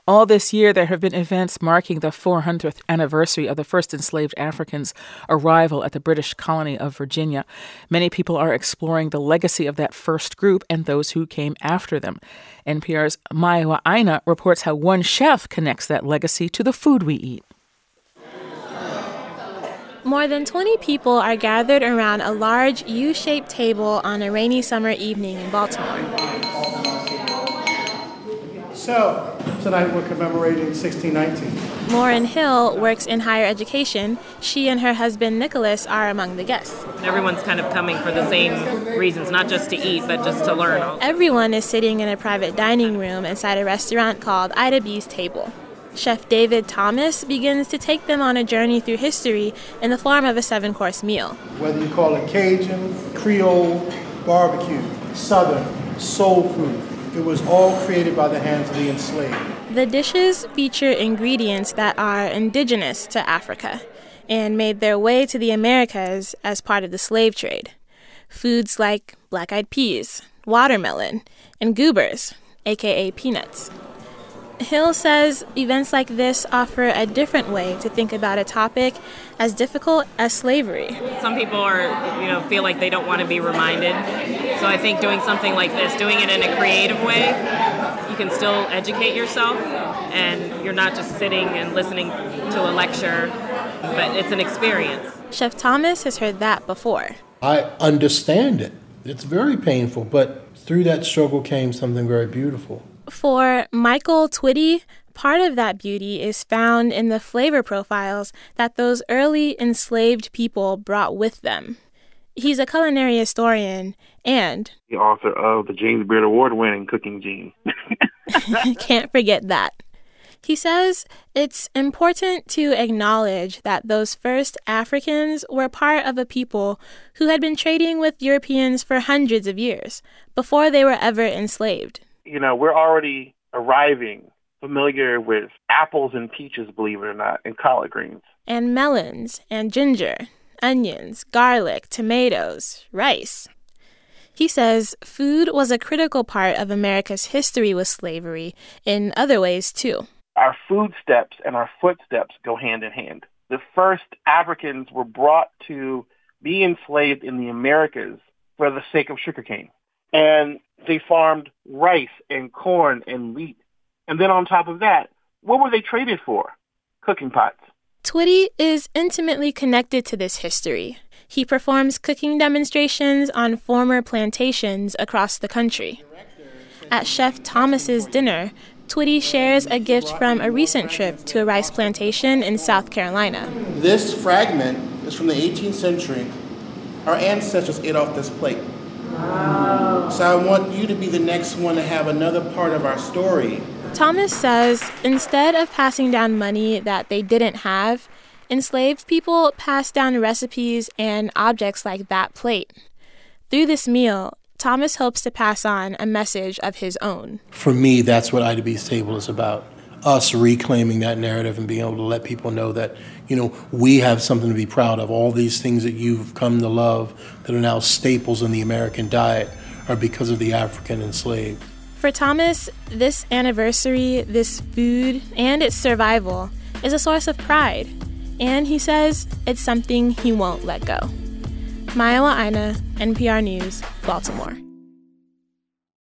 All this year, there have been events marking the 400th anniversary of the first enslaved Africans' arrival at the British colony of Virginia. Many people are exploring the legacy of that first group and those who came after them. NPR's Maiwa Aina reports how one chef connects that legacy to the food we eat. More than 20 people are gathered around a large U-shaped table on a rainy summer evening in Baltimore. So, tonight we're commemorating 1619. Lauren Hill works in higher education. She and her husband Nicholas are among the guests. Everyone's kind of coming for the same reasons, not just to eat, but just to learn. Everyone is sitting in a private dining room inside a restaurant called Ida B's Table. Chef David Thomas begins to take them on a journey through history in the form of a 7-course meal. Whether you call it Cajun, Creole, barbecue, Southern, soul food, it was all created by the hands of the enslaved. The dishes feature ingredients that are indigenous to Africa and made their way to the Americas as part of the slave trade. Foods like black-eyed peas, watermelon, and goobers, aka peanuts. Hill says events like this offer a different way to think about a topic as difficult as slavery. Some people feel like they don't want to be reminded. So I think doing something like this, doing it in a creative way, you can still educate yourself, and you're not just sitting and listening to a lecture, but it's an experience. Chef Thomas has heard that before. I understand it. It's very painful, but through that struggle came something very beautiful. For Michael Twitty, part of that beauty is found in the flavor profiles that those early enslaved people brought with them. He's a culinary historian and the author of the James Beard Award-winning Cooking Gene. Can't forget that. He says it's important to acknowledge that those first Africans were part of a people who had been trading with Europeans for hundreds of years before they were ever enslaved. We're already arriving familiar with apples and peaches, believe it or not, and collard greens. And melons and ginger, onions, garlic, tomatoes, rice. He says food was a critical part of America's history with slavery in other ways, too. Our food steps and our footsteps go hand in hand. The first Africans were brought to be enslaved in the Americas for the sake of sugarcane. And they farmed rice and corn and wheat. And then on top of that, what were they traded for? Cooking pots. Twitty is intimately connected to this history. He performs cooking demonstrations on former plantations across the country. At Chef Thomas's dinner, Twitty shares a gift from a recent trip to a rice plantation in South Carolina. This fragment is from the 18th century. Our ancestors ate off this plate. Wow. So I want you to be the next one to have another part of our story. Thomas says instead of passing down money that they didn't have, enslaved people passed down recipes and objects like that plate. Through this meal, Thomas hopes to pass on a message of his own. For me, that's what Ida B's Table is about. Us reclaiming that narrative and being able to let people know that, we have something to be proud of. All these things that you've come to love that are now staples in the American diet are because of the African enslaved. For Thomas, this anniversary, this food, and its survival is a source of pride. And he says it's something he won't let go. Maiwa Aina, NPR News, Baltimore.